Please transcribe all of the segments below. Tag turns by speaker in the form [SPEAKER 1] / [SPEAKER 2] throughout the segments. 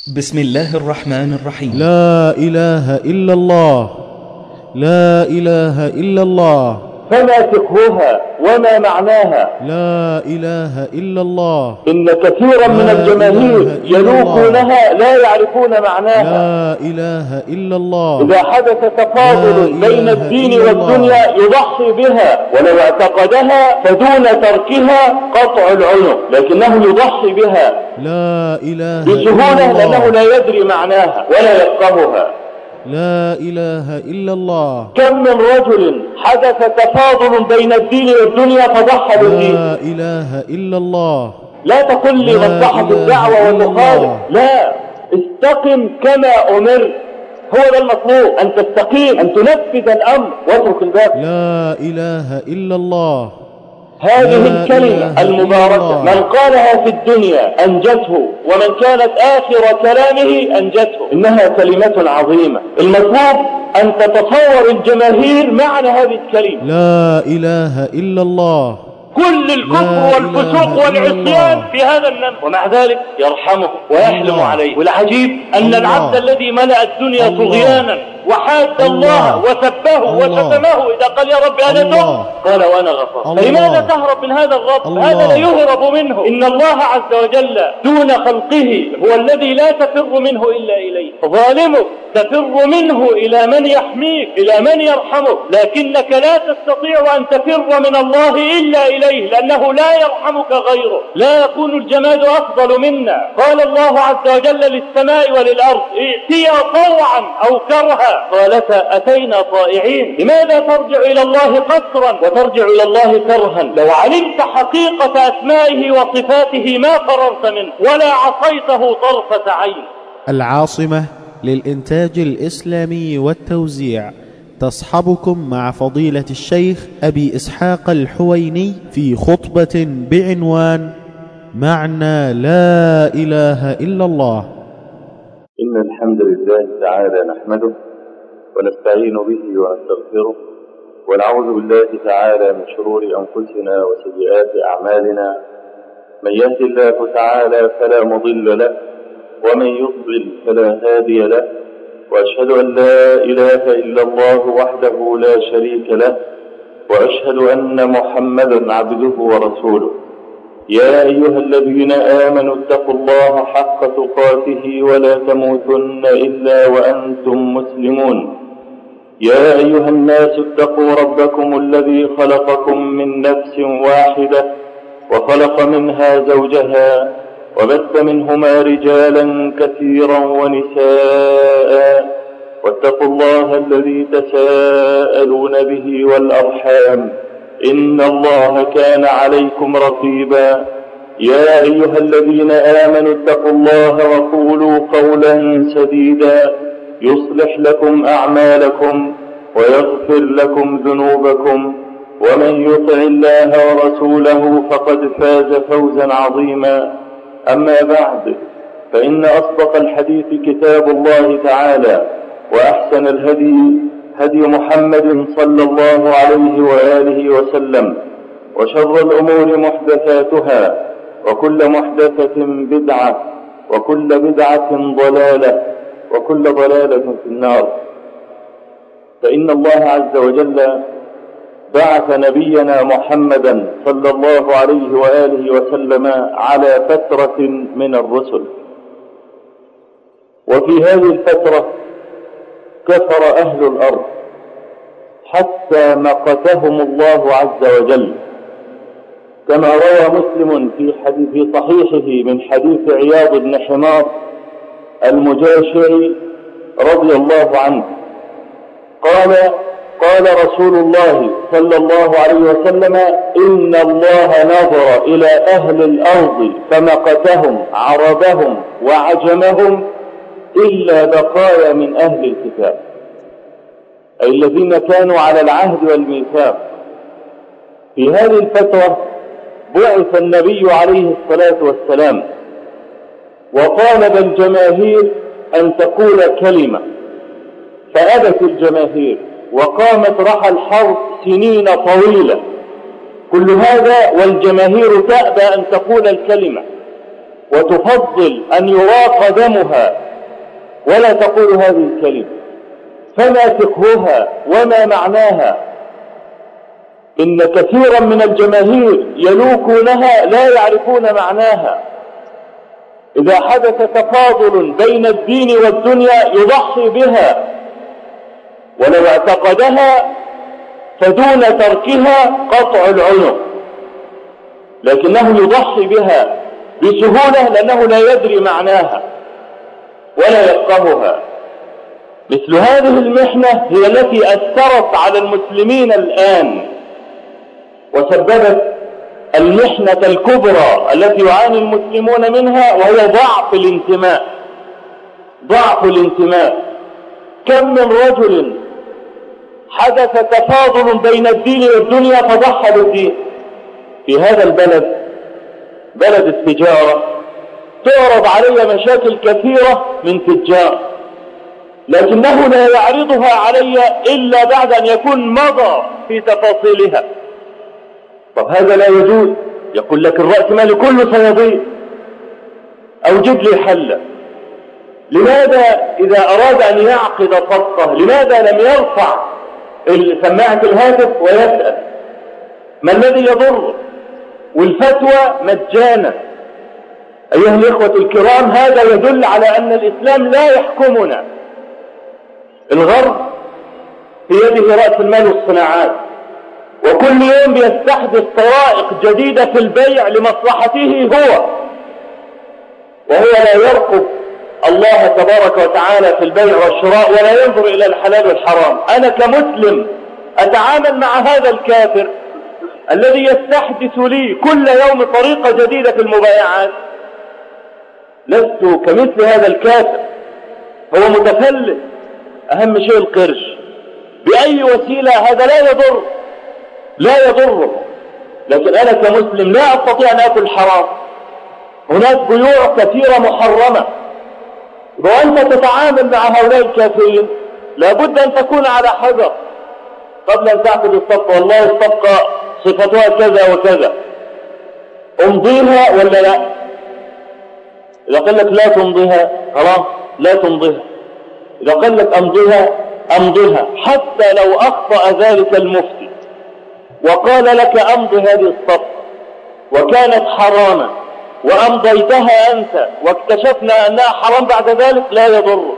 [SPEAKER 1] بسم الله الرحمن الرحيم.
[SPEAKER 2] لا إله إلا الله، لا إله إلا الله.
[SPEAKER 3] فما فقهها وما معناها؟
[SPEAKER 2] لا إله إلا الله.
[SPEAKER 3] إن كثيرا من الجماهير يلوكونها لا يعرفون معناها.
[SPEAKER 2] لا إله إلا الله.
[SPEAKER 3] إذا حدث تفاضل بين الدين والدنيا يضحي بها، ولو اعتقدها فدون تركها قطع العنق، لكنه يضحي بها
[SPEAKER 2] لا إله
[SPEAKER 3] بسهولة لأنه لا يدري معناها ولا يفقهها.
[SPEAKER 2] لا إله إلا الله.
[SPEAKER 3] كم من رجل حدث تفاضل بين الدين والدنيا فضحى بالدين.
[SPEAKER 2] لا إله إلا الله.
[SPEAKER 3] لا تقل لي مصلحة الدعوة والمخالف، لا، استقم كما أمرت، هو ده المطلوب، أن تستقيم، أن تنفذ الأمر واترك الباقي.
[SPEAKER 2] لا إله إلا الله.
[SPEAKER 3] هذه الكلمة المباركة من قالها في الدنيا أنجته، ومن كانت آخر كلامه أنجته. إنها كلمة عظيمة، المطلوب أن تتصور الجماهير معنى هذه الكلمة.
[SPEAKER 2] لا إله إلا الله.
[SPEAKER 3] كل الكفر والفسوق والعصيان في هذا النمط، ومع ذلك يرحمه ويحلم عليه. والعجيب أن العبد الذي ملأ الدنيا طغيانا وحاد الله وسبه وشتمه إذا قال يا رب أنا تبت قال وأنا غفرت. فلماذا تهرب من هذا الغضب؟ هذا لا يهرب منه. إن الله عز وجل دون خلقه هو الذي لا تفر منه إلا إليه. ظالمك تفر منه إلى من يحميك، إلى من يرحمك، لكنك لا تستطيع أن تفر من الله إلا إليه، لأنه لا يرحمك غيره. لا يكون الجماد أفضل منا. قال الله عز وجل للسماء وللأرض ائتيا طوعا أو كرها قالتا أتينا طائعين. لماذا ترجع إلى الله قسرا وترجع إلى الله كرها؟ لو علمت حقيقة أسمائه وصفاته ما فررت منه ولا عصيته طرفة عين.
[SPEAKER 2] العاصمة للإنتاج الإسلامي والتوزيع تصحبكم مع فضيلة الشيخ أبي إسحاق الحويني في خطبة بعنوان معنى لا إله إلا الله.
[SPEAKER 3] إن الحمد لله تعالى نحمده ونستعين به ونستغفره ونعوذ بالله تعالى من شرور أنفسنا وسيئات أعمالنا. من يهد الله تعالى فلا مضل له ومن يضلل فلا هادي له، وأشهد أن لا إله إلا الله وحده لا شريك له، وأشهد أن محمدا عبده ورسوله. يا أيها الذين آمنوا اتقوا الله حق تقاته ولا تموتن إلا وأنتم مسلمون. يا أيها الناس اتقوا ربكم الذي خلقكم من نفس واحدة وخلق منها زوجها وبث منهما رجالا كثيرا ونساء، واتقوا الله الذي تساءلون به والأرحام إن الله كان عليكم رقيبا. يا أيها الذين آمنوا اتقوا الله وقولوا قولا سديدا يصلح لكم أعمالكم ويغفر لكم ذنوبكم، ومن يطع الله ورسوله فقد فاز فوزا عظيما. أما بعد، فإن أصدق الحديث كتاب الله تعالى، وأحسن الهدي هدي محمد صلى الله عليه وآله وسلم، وشر الأمور محدثاتها، وكل محدثة بدعة، وكل بدعة ضلالة، وكل ضلالة في النار. فإن الله عز وجل بعث نبينا محمدا صلى الله عليه وآله وسلم على فترة من الرسل، وفي هذه الفترة كفر أهل الأرض حتى مقتهم الله عز وجل، كما روى مسلم في صحيحه من حديث عياض بن حمار المجاشعي رضي الله عنه قال رسول الله صلى الله عليه وسلم إن الله نظر إلى أهل الأرض فمقتهم عربهم وعجمهم إلا بقايا من أهل الكتاب، أي الذين كانوا على العهد والميثاق. في هذه الفترة بعث النبي عليه الصلاة والسلام، وطالب الجماهير أن تقول كلمة، فأبت الجماهير، وقامت رحى الحرب سنين طويلة، كل هذا والجماهير تأبى أن تقول الكلمة. وتفضل أن يراق دمها ولا تقول هذه الكلمة، فما فقهها وما معناها؟ إن كثيرا من الجماهير يلوكونها لا يعرفون معناها. إذا حدث تفاضل بين الدين والدنيا يضحي بها، ولو اعتقدها فدون تركها قطع العنق، لكنه يضحي بها بسهولة لأنه لا يدري معناها ولا يفقهها. مثل هذه المحنة هي التي أثرت على المسلمين الآن وسببت المحنة الكبرى التي يعاني المسلمون منها، وهي ضعف الانتماء. ضعف الانتماء. كم من رجل حدث تفاضل بين الدين والدنيا فضحى بالدين. في هذا البلد، بلد التجارة، تعرض علي مشاكل كثيرة من تجار، لكنه لا يعرضها علي إلا بعد أن يكون مضى في تفاصيلها. طب هذا لا يجوز. يقول لك الرأس مال كله سيضيع، أوجد لي حلا. لماذا إذا أراد أن يعقد صفقة لماذا لم يرفع سماعة الهاتف ويسأل ما الذي يضر؟ والفتوى مجانا. أيها الإخوة الكرام، هذا يدل على أن الإسلام لا يحكمنا. الغرب في يده رأس المال والصناعات، وكل يوم بيستحدث طرائق جديدة في البيع لمصلحته هو، وهو لا يرقب الله تبارك وتعالى في البيع والشراء ولا ينظر إلى الحلال والحرام. أنا كمسلم أتعامل مع هذا الكافر الذي يستحدث لي كل يوم طريقة جديدة في المبايعات. لست كمثل هذا الكافر، هو متفلت، أهم شيء القرش بأي وسيلة، هذا لا يضره. لكن أنا كمسلم لا أستطيع أن أكل حرام. هناك بيوع كثيرة محرمة، وأنت تتعامل مع هؤلاء الكافرين لابد أن تكون على حذر قبل أن تعقد الصفقة. والله الصفقة صفتها كذا وكذا، امضيها ولا لا؟ إذا قال لك لا تمضيها خلاص لا تمضيها، إذا قال لك أمضيها حتى لو أخطأ ذلك المفتي وقال لك أمضي هذه الصفقة وكانت حراما وأمضيتها أنت واكتشفنا أنها حرام بعد ذلك، لا يضرك،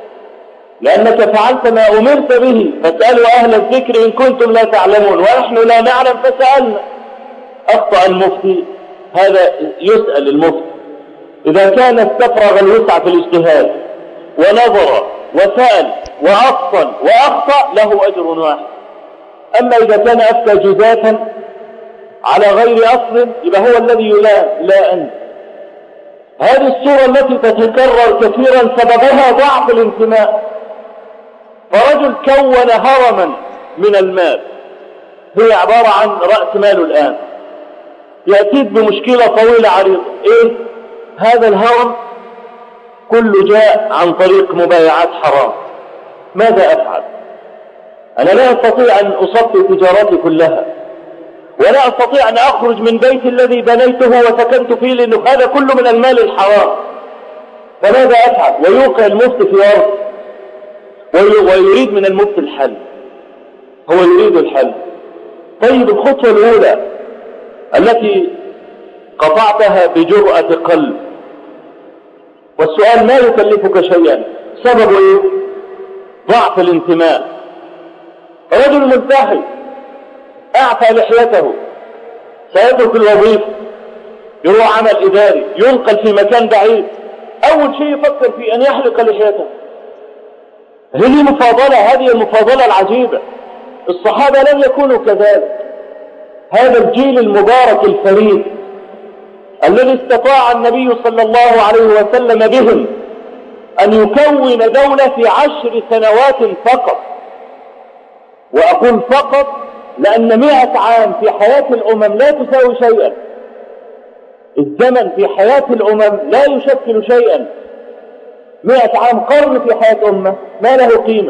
[SPEAKER 3] لأنك فعلت ما أمرت به. فاسألوا أهل الذكر إن كنتم لا تعلمون، ونحن لا نعلم فسألنا. أخطأ المفتي، هذا يسأل المفتي. إذا كان استفرغ الوسع في الاجتهاد ونظر وسأل وأفصل وأخطأ له أجر واحد. أما إذا كان أفتى جزافا على غير أصل يبقى هو الذي يلام لا أنت. هذه الصورة التي تتكرر كثيرا سببها ضعف الانتماء. فرجل كون هرما من المال، هي عبارة عن رأس ماله الآن، يأتيك بمشكلة طويلة عريضة. إيه هذا الهرم؟ كله جاء عن طريق مبايعات حرام. ماذا أفعل؟ أنا لا أستطيع أن أصفي تجاراتي كلها، ولا أستطيع أن أخرج من بيتي الذي بنيته وسكنت فيه، لأنه هذا كله من المال الحرام. فماذا أفعل؟ ويوقع المفتي في أرض ويريد من المفتي الحل، هو يريد الحل. طيب الخطوة الأولى التي قطعتها بجرأة قلب، والسؤال ما يكلفك شيئا، سبب إيه؟ ضعف الانتماء. رجل ملتحي أعفى لحيته، سيترك الوظيفة يروح عمل إداري، ينقل في مكان بعيد، أول شيء يفكر في أن يحلق لحيته. هذه مفاضلة، هذه المفاضلة العجيبة. الصحابة لم يكونوا كذلك. هذا الجيل المبارك الفريد الذي استطاع النبي صلى الله عليه وسلم بهم أن يكون دولة في 10 سنوات فقط. وأقول فقط لأن 100 عام في حياة الأمم لا تساوي شيئا. الزمن في حياة الأمم لا يشكل شيئا. 100 عام قرن في حياة أمة ما له قيمة.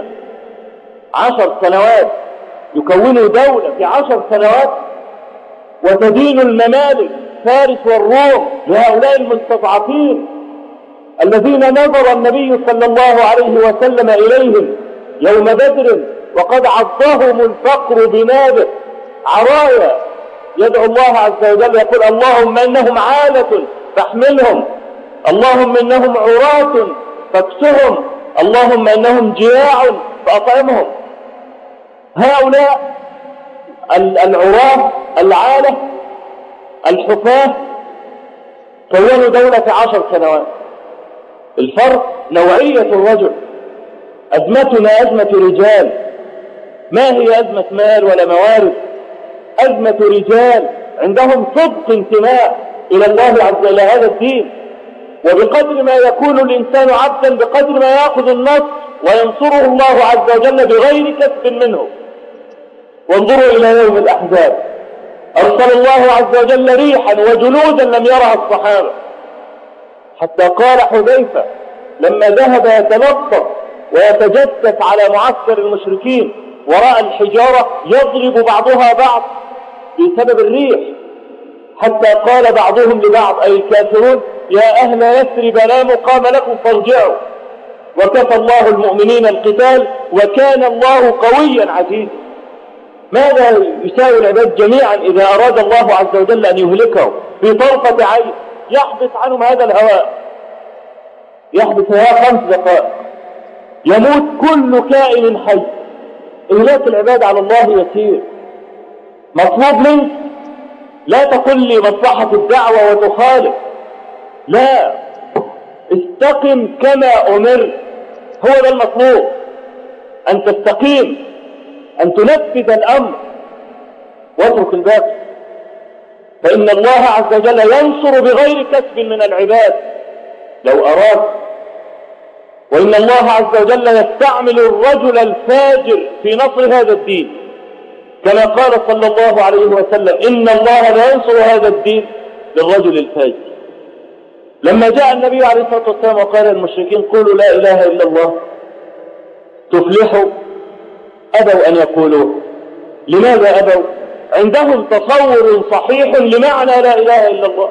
[SPEAKER 3] 10 سنوات يكونوا دولة في 10 سنوات، وتدين الممالك فارس والروم لهؤلاء المستضعفين الذين نظر النبي صلى الله عليه وسلم إليهم يوم بدر وقد عضهم الفقر بنابه عرايا، يدعو الله عز وجل يقول اللهم إنهم عالة فاحملهم، اللهم إنهم عراة فاكسهم، اللهم إنهم جياع فأطعمهم. هؤلاء العراة العالة الحفاة كونوا دولة 10 سنوات. الفرق نوعية الرجل. أزمتنا أزمة رجال، ما هي أزمة مال ولا موارد، أزمة رجال عندهم صدق انتماء إلى الله عز وجل إلى هذا الدين. وبقدر ما يكون الإنسان عبدا بقدر ما يأخذ النصر وينصره الله عز وجل بغير كسب منه. وانظروا إلى يوم الأحزاب، أرسل الله عز وجل ريحا وجنودا لم يرها الصحابة، حتى قال حذيفة لما ذهب يتلطف ويتجسس على معسكر المشركين وراء الحجارة يضرب بعضها بعض بسبب الريح، حتى قال بعضهم لبعض أي الكافرون يا أهل يثرب لا مقام لكم فارجعوا، وكفى الله المؤمنين القتال وكان الله قويا عزيزا. ماذا يساوي العباد جميعا إذا أراد الله عز وجل أن يهلكهم في طرفة عين؟ يحبس عنهم هذا الهواء، يحبس هواء 5 دقائق يموت كل كائن حي. إهلاك العباد على الله يسير. مطلوب منك لا تقل لي مصلحة الدعوة وتخالف، لا، استقم كما أمر، هو ده المطلوب، أن تستقيم، أن تنفذ الأمر واترك الباقي، فإن الله عز وجل ينصر بغير كسب من العباد لو أراد. وإن الله عز وجل يستعمل الرجل الفاجر في نصر هذا الدين، كما قال صلى الله عليه وسلم إن الله لا ينصر هذا الدين للرجل الفاجر. لما جاء النبي عليه الصلاة والسلام وقال للمشركين قولوا لا إله إلا الله تفلحوا، أبوا أن يقولوا. لماذا أبوا؟ عندهم تصور صحيح لمعنى لا إله إلا الله.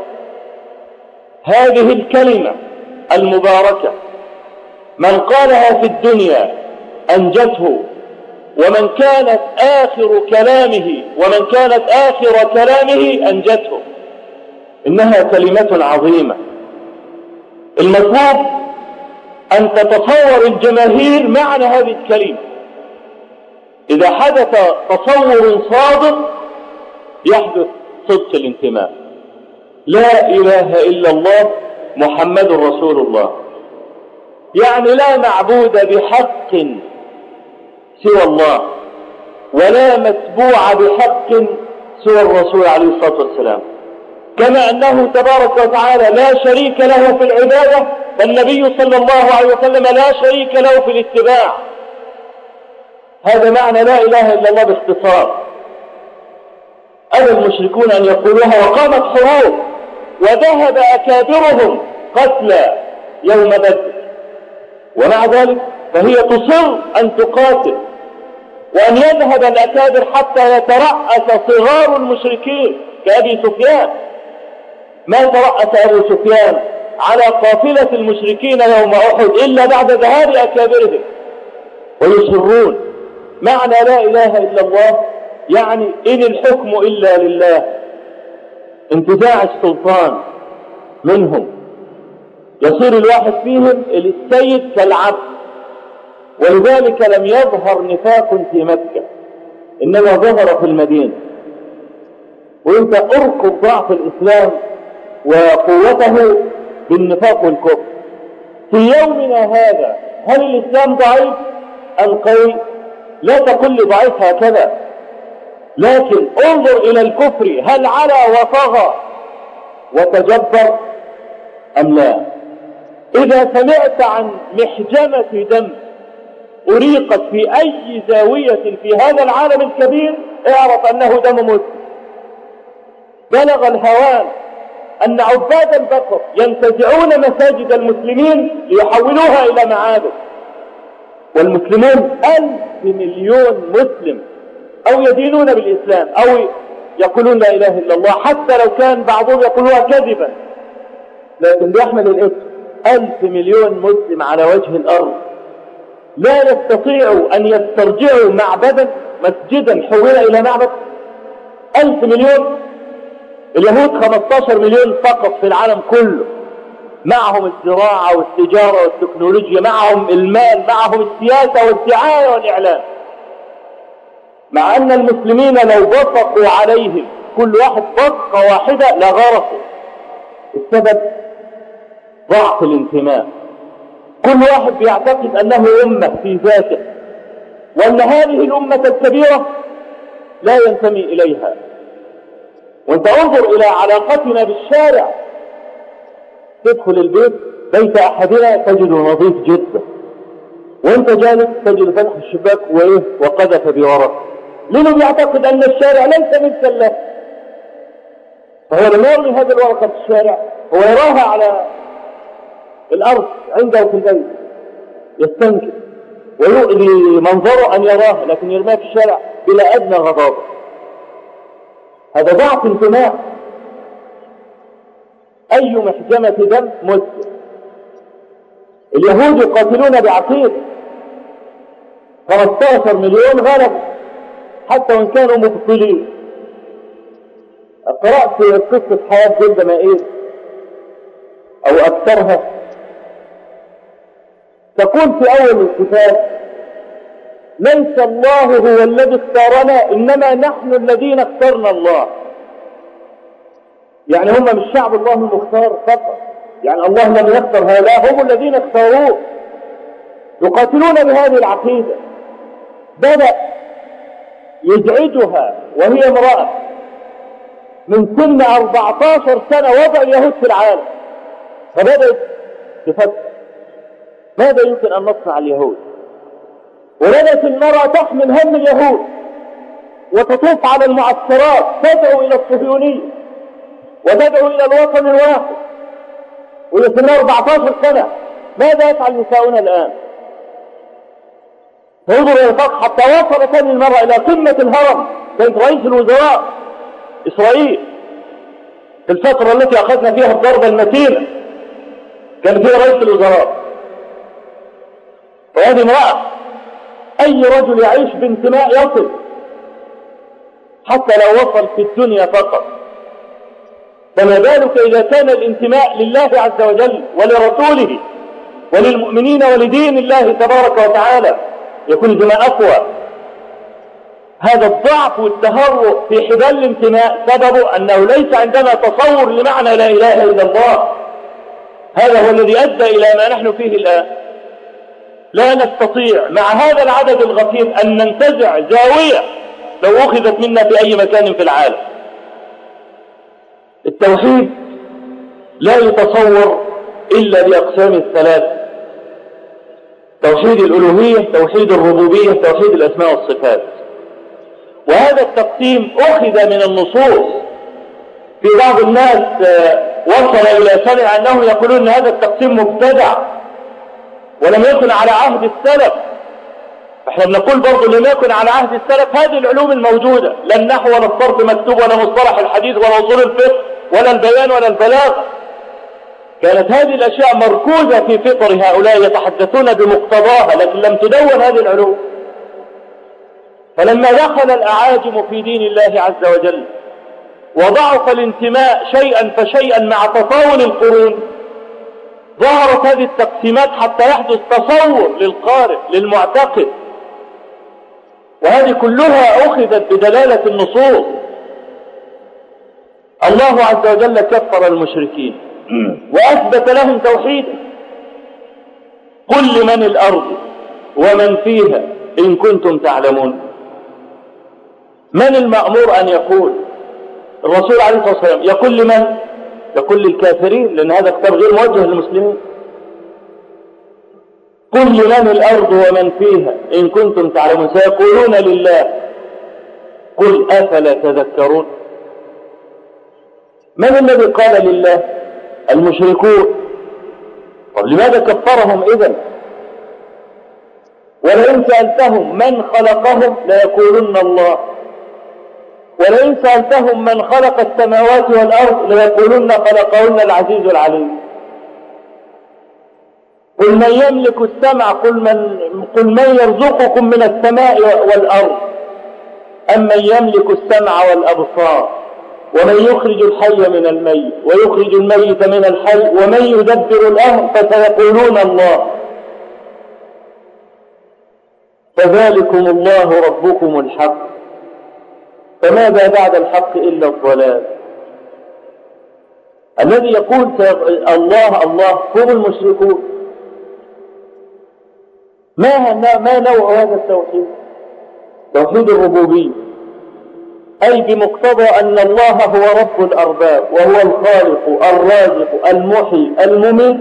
[SPEAKER 3] هذه الكلمة المباركة من قالها في الدنيا أنجته، ومن كانت آخر كلامه أنجته. إنها كلمة عظيمة. المطلوب أن تتصور الجماهير معنى هذه الكلمة. إذا حدث تصور صادق يحدث صدق الانتماء. لا إله إلا الله محمد رسول الله، يعني لا معبود بحق سوى الله، ولا متبوع بحق سوى الرسول عليه الصلاة والسلام. كما أنه تبارك وتعالى لا شريك له في العبادة، فالنبي صلى الله عليه وسلم لا شريك له في الاتباع. هذا معنى لا إله إلا الله باختصار. أبى المشركون أن يقولوها وقامت حروب وذهب أكابرهم قتلى يوم بدر، ومع ذلك فهي تصر أن تقاتل وأن يذهب الأكابر حتى يترأس صغار المشركين كأبي سفيان. ما ترأس أبو سفيان على قافلة المشركين يوم أحد إلا بعد ذهاب أكابرهم، ويصرون. معنى لا إله إلا الله يعني إن الحكم إلا لله، انتزاع السلطان منهم، يصير الواحد فيهم السيد كالعبد. ولذلك لم يظهر نفاق في مكة، إنما ظهر في المدينة. وانت اركض ضعف الإسلام وقوته بالنفاق والكفر. في يومنا هذا هل الإسلام ضعيف أم قوي؟ لا تقل لي ضعيف هكذا، لكن انظر إلى الكفر هل علا وطغى وتجبر أم لا؟ إذا سمعت عن محجمة دم أريقت في أي زاوية في هذا العالم الكبير اعرف أنه دم مسلم. بلغ الهوان أن عباد البقر ينتزعون مساجد المسلمين ليحولوها إلى معابد، والمسلمون 1,000 مليون مسلم، أو يدينون بالإسلام أو يقولون لا إله إلا الله، حتى لو كان بعضهم يقولوها كذبا، لكن بيحمل الاسم. 1,000 مليون مسلم على وجه الأرض لا يستطيعوا أن يسترجعوا معبدا مسجدا حول إلى معبد. 1,000 مليون. اليهود 15 مليون فقط في العالم كله، معهم الزراعة والتجارة والتكنولوجيا، معهم المال، معهم السياسة والدعاية والإعلام، مع أن المسلمين لو بصقوا عليهم كل واحد بصقة واحدة لغرقوا. السبب ضعف الانتماء. كل واحد بيعتقد أنه أمة في ذاته، وأن هذه الأمة الكبيرة لا ينتمي إليها. وانت انظر إلى علاقتنا بالشارع، تدخل البيت، بيت أحدنا تجده نظيف جدا، وانت جالس تجد فتح الشباك وقذف بورق، لأنه بيعتقد أن الشارع ليس ملكا له. فهو لما يرمي هذه الورقة في الشارع هو يراها على الأرض عنده في البيت، يستنكر ويؤذي منظره أن يراها، لكن يرميها في الشارع بلا أدنى غضب. هذا ضعف انتماء. أي محجمة دم مسلم. اليهود يقاتلون بعقيدة، 15 مليون غلبوا حتى وإن كانوا مبطلين. قرأت قصة حياة جلدة مائير أو أكثرها، تقول في أول الكتاب: ليس الله هو الذي اختارنا، إنما نحن الذين اخترنا الله. يعني هم مش شعب الله المختار فقط، يعني الله لم يختار هؤلاء، هم الذين اختاروه. يقاتلون بهذه العقيدة. بدأ يزعجها وهي امرأة من سن 14 سنة وضع اليهود في العالم، فبدأت تفكر ماذا يمكن أن نصنع اليهود. وبدأت المرأة تحمل هم اليهود وتطوف على المعسكرات تدعو إلى الصهيونية وتدعو إلى الوطن الواحد، وهي سن 14 سنة. ماذا يفعل نساؤنا الآن؟ انظر إلى الفقر، حتى وصلت هذه المرأة إلى قمة الهرم. كانت رئيس الوزراء إسرائيل في الفترة التي أخذنا فيها الضربة المتينة، كان فيها رئيس الوزراء. وهذه امرأة أي رجل يعيش بانتماء يصل، حتى لو وصل في الدنيا فقط، فما بالك إذا كان الانتماء لله عز وجل ولرسوله وللمؤمنين ولدين الله تبارك وتعالى، يكون الانتماء أقوى. هذا الضعف والتهرؤ في حبال الانتماء سببه أنه ليس عندنا تصور لمعنى لا إله إلا الله. هذا هو الذي أدى إلى ما نحن فيه الآن. لا نستطيع مع هذا العدد الغفير أن ننتزع زاوية لو أخذت منا في أي مكان في العالم. التوحيد لا يتصور إلا بأقسام الثلاث: توحيد الألوهية، توحيد الربوبية، توحيد الأسماء والصفات. وهذا التقسيم أخذ من النصوص. في بعض الناس وصل إلى سمع أنهم يقولون أن هذا التقسيم مبتدع ولم يكن على عهد السلف. احنا بنقول برضو لم يكن على عهد السلف هذه العلوم الموجودة، لا النحو ولا الصرف مكتوب ولا مصطلح الحديث ولا أصول الفقه ولا البيان ولا البلاغة. كانت هذه الأشياء مركوزة في فطر هؤلاء يتحدثون بمقتضاها، لكن لم تدون هذه العلوم. فلما دخل الأعاجم في دين الله عز وجل وضعف الانتماء شيئا فشيئا مع تطاول القرون، ظهرت هذه التقسيمات حتى يحدث تصور للقارئ للمعتقد، وهذه كلها أخذت بدلالة النصوص. الله عز وجل كفر المشركين وأثبت لهم توحيدا. قل لمن الأرض ومن فيها إن كنتم تعلمون. من المأمور أن يقول؟ الرسول عليه الصلاة والسلام. يقول لمن؟ يقول للكافرين، لأن هذا كتاب غير موجه للمسلمين. قل لمن الأرض ومن فيها إن كنتم تعلمون. سيقولون لله. قل أفلا تذكرون. من الذي قال لله؟ المشركون. طب لماذا كفرهم إذن؟ ولئن سألتهم من خلقهم ليقولن الله. ولئن سألتهم من خلق السماوات والأرض ليقولن خلقهن العزيز العليم. قل من يملك السمع، قل من يرزقكم من السماء والأرض أم من يملك السمع والأبصار ومن يخرج الحي من الميت ويخرج الميت من الحي ومن يدبر الأمر فسيقولون الله. فذلكم الله ربكم الحق، فماذا بعد الحق إلا الضلال. الذي يقول الله الله هم المشركون. ما نوع هذا التوحيد؟ توحيد الربوبية، أي بمقتضى أن الله هو رب الأرباب وهو الخالق الرازق المحيي المميت،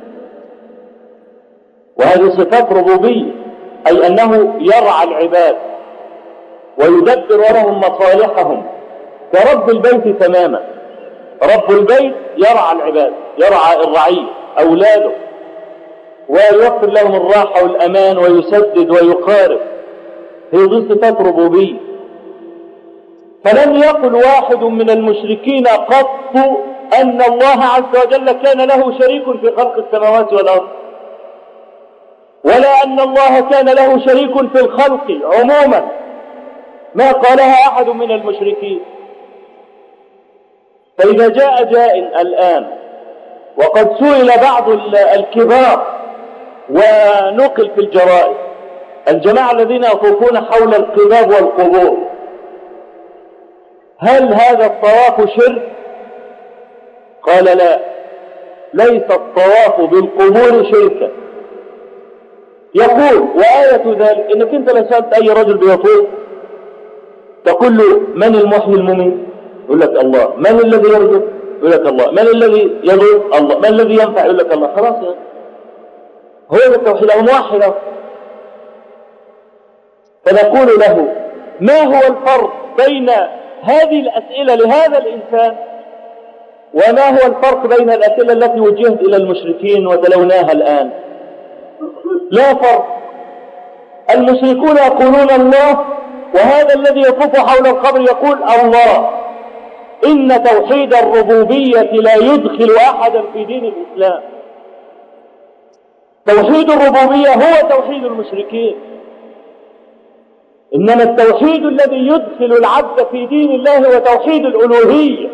[SPEAKER 3] وهذه صفات ربوبية، أي أنه يرعى العباد ويدبر لهم مصالحهم كرب البيت تماما. رب البيت يرعى العباد، يرعى الرعية أولاده ويوفر لهم الراحة والأمان ويسدد ويقارب. هي دي صفات ربوبية. فلم يقل واحد من المشركين قط أن الله عز وجل كان له شريك في خلق السماوات والأرض، ولا أن الله كان له شريك في الخلق عموما، ما قالها أحد من المشركين. فإذا جاء جاء الآن وقد سئل بعض الكبار ونقل في الجرائد الجماعة الذين يطوفون حول القباب والقبور، هل هذا الطواف شرك؟ قال لا، ليس الطواف بالقبور شركا. يقول وآية ذلك انك انت لو سألت اي رجل بيطوف تقول له من المحيي المميت؟ يقول لك الله. من الذي يرزق؟ يقول لك الله. من الذي يضر؟ الله. من الذي ينفع؟ يقول لك الله. خلاص يعني هو التوحيد او موحد. فنقول له ما هو الفرق بين هذه الأسئلة لهذا الإنسان وما هو الفرق بين الأسئلة التي وجهت إلى المشركين وتلوناها الآن؟ لا فرق. المشركون يقولون الله، وهذا الذي يطوف حول القبر يقول الله. إن توحيد الربوبية لا يدخل أحدا في دين الإسلام. توحيد الربوبية هو توحيد المشركين، إنما التوحيد الذي يدخل العبد في دين الله هو توحيد الألوهية.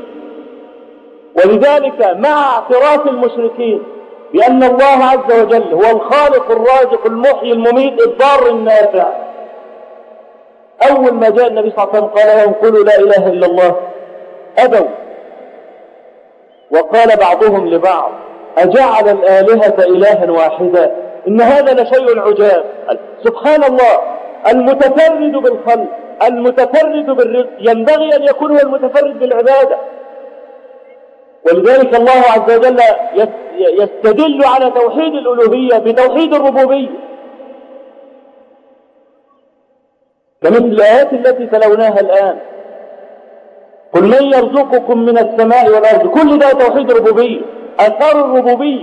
[SPEAKER 3] ولذلك مع اعتراف المشركين بأن الله عز وجل هو الخالق الرازق المحيي المميت الضار النافع، أول ما جاء النبي صلى الله عليه وسلم قال لهم قولوا لا إله إلا الله، أبوا. وقال بعضهم لبعض أجعل الآلهة إلها واحدا إن هذا لشيء عجاب. سبحان الله، المتفرد بالخلق المتفرد بالرزق ينبغي أن يكون هو المتفرد بالعبادة. ولذلك الله عز وجل يستدل على توحيد الألوهية بتوحيد الربوبية، كمثل الآيات التي تلوناها الآن. قل من يرزقكم من السماء والأرض، كل ده توحيد الربوبية، أثار الربوبية.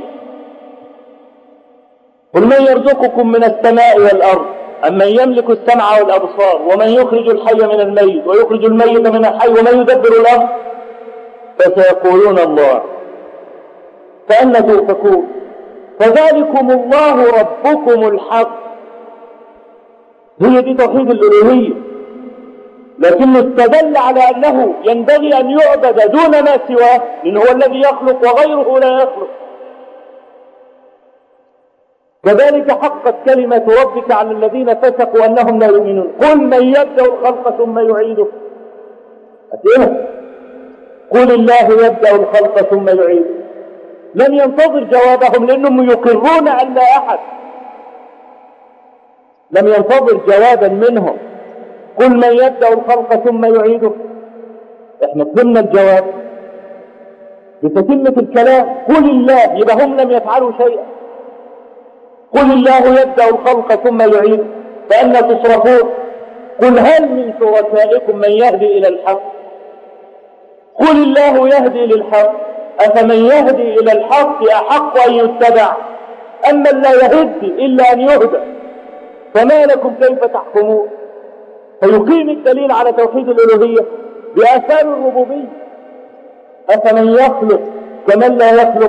[SPEAKER 3] قل من يرزقكم من السماء والأرض أمن يملك السمع والأبصار ومن يخرج الحي من الميت ويخرج الميت من الحي ومن يدبر الأمر فسيقولون الله. فأنا تؤفكون؟ فذلكم الله ربكم الحق. هي دي توحيد الألوهية، لكنه استدل على أنه ينبغي أن يعبد دون ما سواه، لأنه هو الذي يخلق وغيره لا يخلق. كذلك حقت كلمة ربك على الذين فسقوا أنهم لا يؤمنون. قل من يبدأ الخلق ثم يعيده. أسئلة. قل الله يبدأ الخلق ثم يعيده. لم ينتظر جوابهم لأنهم يقرون أن لا أحد. لم ينتظر جوابا منهم. قل من يبدأ الخلق ثم يعيده. احنا قلنا الجواب بتتمة الكلام. قل الله، يبقى هم لم يفعلوا شيئا. قل الله يبدأ الخلق ثم يعيده فأنا تصرفون. قل هل من شركائكم من يهدي إلى الحق؟ قل الله يهدي للحق أفمن يهدي إلى الحق أحق أن يتبع أما لا يهدي إلا أن يهدى فما لكم كيف تحكمون؟ فيقيم الدليل على توحيد الألوهية بآثار الربوبية. أفمن يخلق كمن لا يخلق؟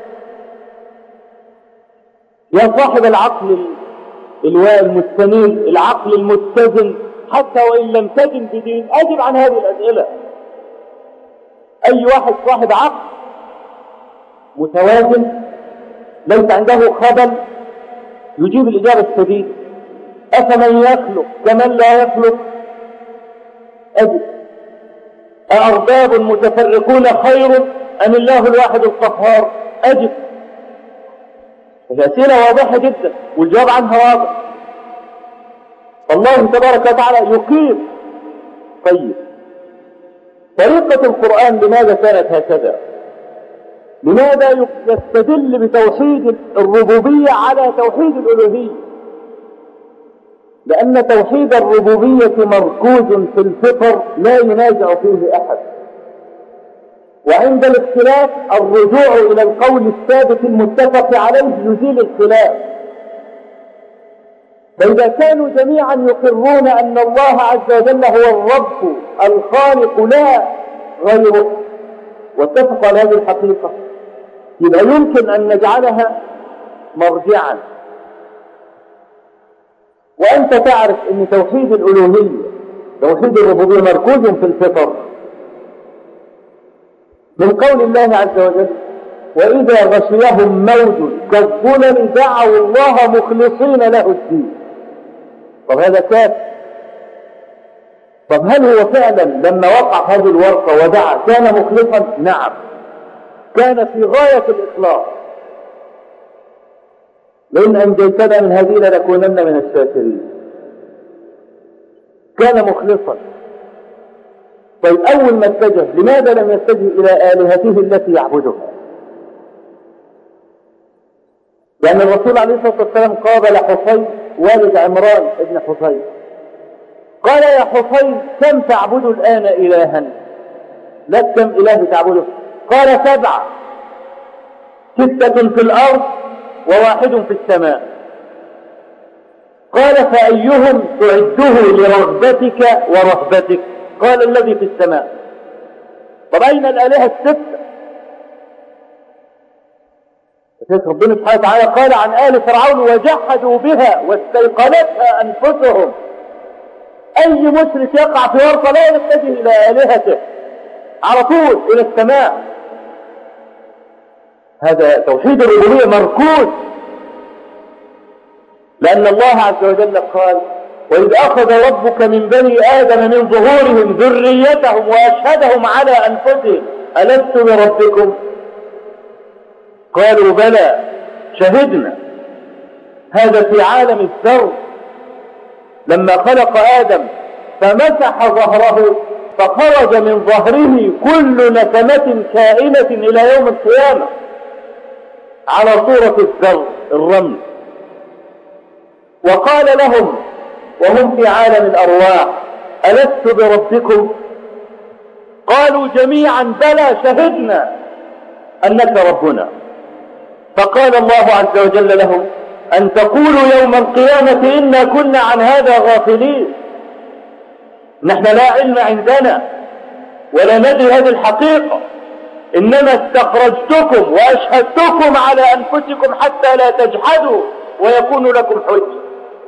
[SPEAKER 3] يا صاحب العقل المستنير، العقل المتزن، حتى وإن لم تدن بدين، أجب عن هذه الأسئلة. أي واحد صاحب عقل متوازن ليس عنده خبل يجيب الإجابة السديدة. أفمن يخلق كمن لا يخلق؟ أجب. أأرباب متفرقون خير أم الله الواحد القهار؟ أجب. الأسئلة واضحة جدا والجواب عنها واضح. الله تبارك وتعالى يقيم. طيب، طريقة القرآن لماذا كانت هكذا؟ لماذا يستدل بتوحيد الربوبية على توحيد الألوهية؟ لأن توحيد الربوبية مركوز في الفطر لا ينازع فيه أحد، وعند الاختلاف الرجوع إلى القول الثابت المتفق عليه يزيل الخلاف. فإذا كانوا جميعا يقرون أن الله عز وجل هو الرب الخالق لا غيره واتفقوا على هذه الحقيقة، يبقى يمكن أن نجعلها مرجعا. وأنت تعرف أن توحيد الألوهية توحيد الربوبية مركوز في الفطر من قول الله عز وجل: وإذا غشيهم موج كالظلل دعوا الله مخلصين له الدين. طب هذا كاف. طب هل هو فعلا لما وقع هذه الورقة ودعا كان مخلصا؟ نعم، كان في غاية الإخلاص. لئن أنجيتنا من هذه لنكونن من الشاكرين. كان مخلصا. طيب، أول ما اتجه لماذا لم يتجه إلى آلهته التي يعبدها؟ لأن الرسول عليه الصلاة والسلام قابل حصين والد عمران ابن حصين، قال: يا حصين، كم تعبد الآن إلها؟ لك كم إله تعبده؟ قال: 7، 6 في الأرض و1 في السماء. قال: فأيهم تعده لرغبتك ورهبتك؟ قال: الذي في السماء. طب أين الآلهة ال6؟ ربنا سبحانه وتعالى قال عن آل فرعون: وجحدوا بها واستيقنتها أنفسهم. أي مشرك يقع في ورطة لا يتجه إلى آلهته، على طول إلى السماء. هذا توحيد الربوبية مركوز، لأن الله عز وجل قال: وإذ أخذ ربك من بني آدم من ظهورهم ذريتهم وأشهدهم على أنفسهم ألست بربكم؟ قالوا: بلى شهدنا. هذا في عالم الذر، لما خلق آدم فمسح ظهره فخرج من ظهره كل نسمة كائنة إلى يوم القيامة على صورة الذر الرمل. وقال لهم وهم في عالم الأرواح: ألست بربكم؟ قالوا جميعا: بلى شهدنا أنك ربنا. فقال الله عز وجل لهم: أن تقولوا يوم القيامة إنا كنا عن هذا غافلين. نحن لا علم عندنا ولا ندري هذه الحقيقة، إنما استخرجتكم وأشهدتكم على أنفسكم حتى لا تجحدوا ويكون لكم حجة.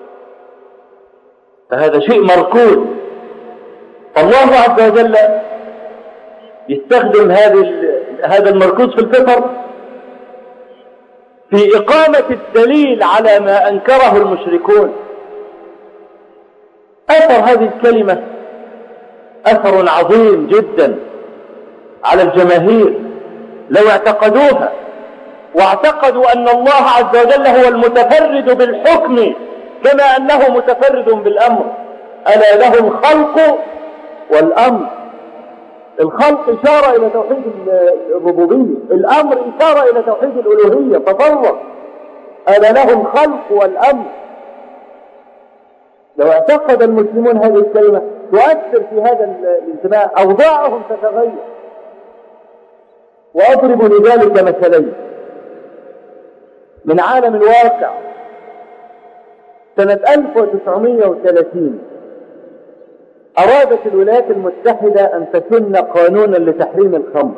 [SPEAKER 3] فهذا شيء مركوز. الله عز وجل يستخدم هذا المركوز في الفطر في إقامة الدليل على ما أنكره المشركون. أثر هذه الكلمة أثر عظيم جدا على الجماهير لو اعتقدوها واعتقدوا أن الله عز وجل هو المتفرد بالحكم كما أنه متفرد بالأمر. ألا له الخلق والأمر. الخلق إشارة إلى توحيد الربوبية، الأمر إشارة إلى توحيد الألوهية. تفرق. ألا له الخلق والأمر. لو اعتقد المسلمون هذه الكلمة تؤثر في هذا الانتماء، أوضاعهم تتغير. وأضرب لذلك مثلين من عالم الواقع. سنة 1930 أرادت الولايات المتحدة أن تسن قانونا لتحريم الخمر.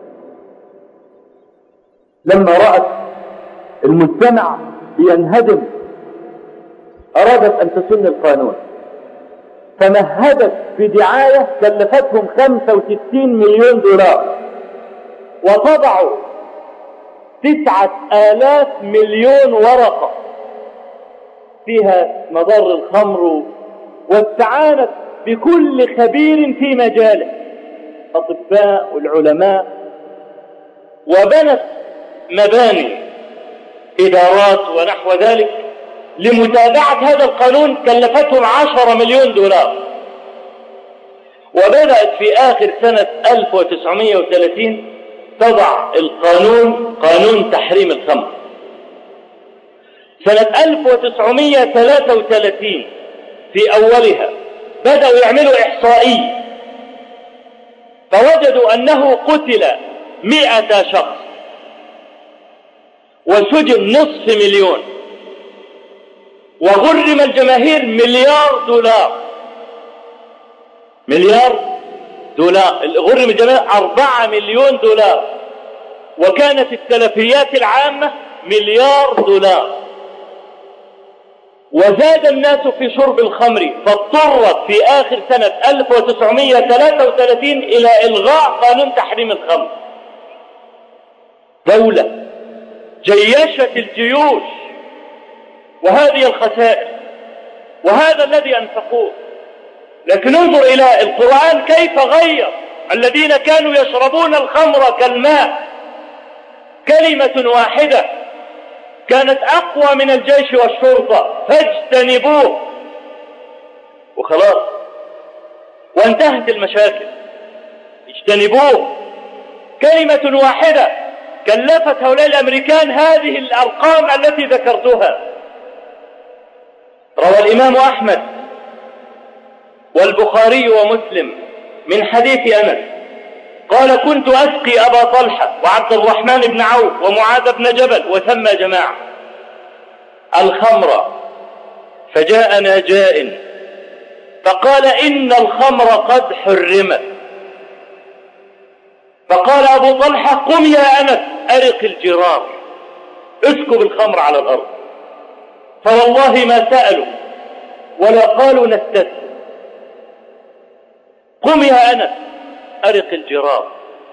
[SPEAKER 3] لما رأت المجتمع ينهدم أرادت أن تسن القانون، فمهدت بدعاية كلفتهم 65 مليون دولار، وطبعوا 9,000 مليون ورقة فيها مضار الخمر، واستعانت بكل خبير في مجاله، أطباء والعلماء، وبنت مباني إدارات ونحو ذلك لمتابعة هذا القانون، كلفتهم 10 مليون دولار. وبدأت في آخر سنة 1930 تضع القانون، قانون تحريم الخمر. سنة 1933 في أولها بدأوا يعملوا إحصائية، فوجدوا أنه قتل 100 شخص وسجن 500,000، وغرم الجماهير $1,000,000,000. غرم الجماهير 4 مليون دولار، وكانت التلفيات العامة $1,000,000,000. وزاد الناس في شرب الخمر، فاضطرت في آخر سنة 1933 إلى إلغاء قانون تحريم الخمر. دولة جيشت الجيوش، وهذه الخسائر، وهذا الذي أنفقوه. لكن انظر إلى القرآن كيف غير الذين كانوا يشربون الخمر كالماء. كلمة واحدة كانت أقوى من الجيش والشرطة، فاجتنبوه، وخلاص وانتهت المشاكل. اجتنبوه، كلمة واحدة كلفت هؤلاء الأمريكان هذه الأرقام التي ذكرتها. روى الإمام أحمد والبخاري ومسلم من حديث أنس قال: كنت أسقي أبا طلحة وعبد الرحمن بن عوف ومعاذ بن جبل وثم جماعة الخمر، فجاءنا جاء فقال: إن الخمر قد حرمت. فقال أبو طلحة: قم يا أنس أرق الجرار، اسكب الخمر على الأرض. فوالله ما سألوا ولا قالوا نستسلم. قم يا أنس أرق الجرار.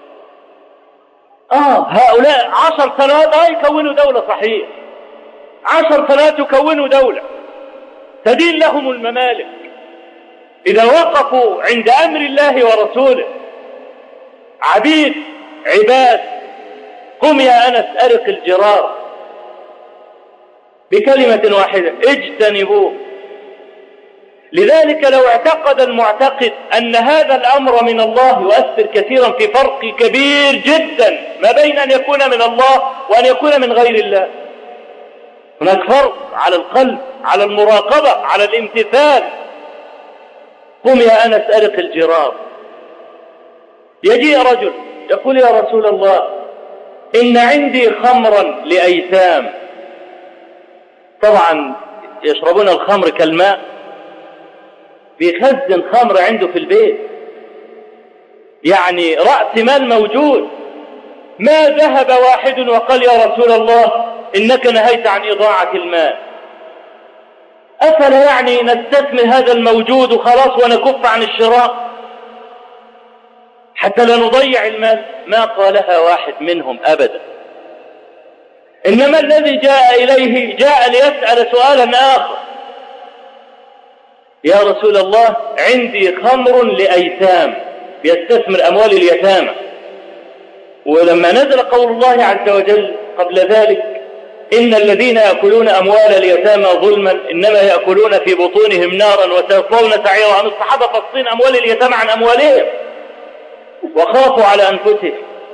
[SPEAKER 3] هؤلاء 10 سنوات يكونوا دولة، صحيح 10 سنوات يكونوا دولة تدين لهم الممالك إذا وقفوا عند أمر الله ورسوله، عبيد عباد. قم يا أنس أرق الجرار، بكلمة واحدة: اجتنبوه. لذلك لو اعتقد المعتقد أن هذا الأمر من الله يؤثر كثيرا في فرق كبير جدا ما بين أن يكون من الله وأن يكون من غير الله. هناك فرق على القلب، على المراقبة، على الامتثال. قم يا أنس أرق الجرار. يجيء رجل يقول: يا رسول الله، إن عندي خمرا لأيتام. طبعا يشربون الخمر كالماء، بيخزن خمر عنده في البيت، يعني رأس مال موجود. ما ذهب واحد وقال: يا رسول الله، إنك نهيت عن إضاعة المال، أفلا يعني نستثمر هذا الموجود وخلاص ونكف عن الشراء حتى لا نضيع المال؟ ما قالها واحد منهم أبدا. إنما الذي جاء إليه جاء ليسأل سؤالا آخر: يا رسول الله، عندي خمر لأيتام، بيستثمر أموال اليتامى. ولما نزل قول الله عز وجل قبل ذلك: إن الذين يأكلون أموال اليتامى ظلما إنما يأكلون في بطونهم نارا وسيصلون سعيرا، عن الصحابة فاصلين أموال اليتامى عن أموالهم وخافوا على أنفسهم،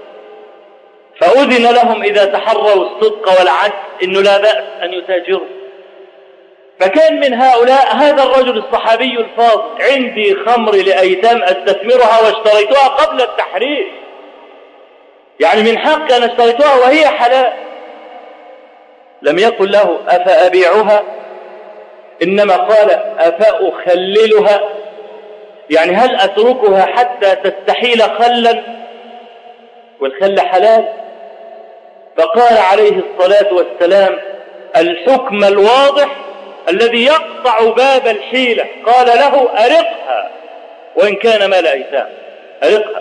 [SPEAKER 3] فأذن لهم إذا تحروا الصدق والعدل إنه لا بأس أن يتاجروا. فكان من هؤلاء هذا الرجل الصحابي الفاضل: عندي خمر لأيتام أستثمرها واشتريتها قبل التحريم، يعني من حق أن اشتريتها وهي حلال. لم يقل له: أفأبيعها؟ إنما قال: أفأخللها؟ يعني هل أتركها حتى تستحيل خلا؟ والخل حلال. فقال عليه الصلاة والسلام الحكم الواضح الذي يقطع باب الحيلة، قال له أرقها وإن كان مال أيتام، أرقها.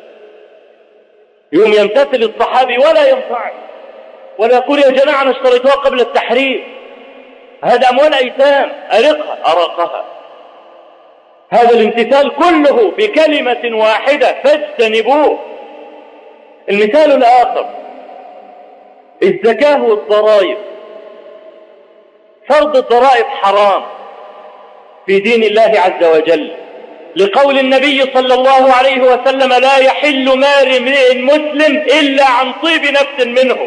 [SPEAKER 3] يوم يمتثل الصحابي ولا ينفع ولا يقول يا جماعة أنا اشتريتها قبل التحريم، هذا أموال أيتام، أرقها، أرقها. هذا الامتثال كله بكلمة واحدة فاجتنبوه. المثال الآخر الزكاة والضرائب. فرض الضرائب حرام في دين الله عز وجل، لقول النبي صلى الله عليه وسلم لا يحل مال امرئ مسلم إلا عن طيب نفس منه.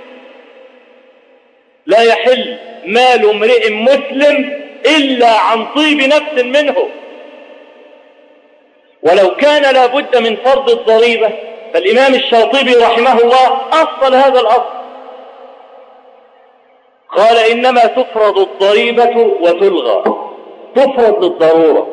[SPEAKER 3] لا يحل مال امرئ مسلم إلا عن طيب نفس منه. ولو كان لابد من فرض الضريبة فالإمام الشاطبي رحمه الله أصل هذا الأصل، قال إنما تفرض الضريبة وتلغى، تفرض للضرورة.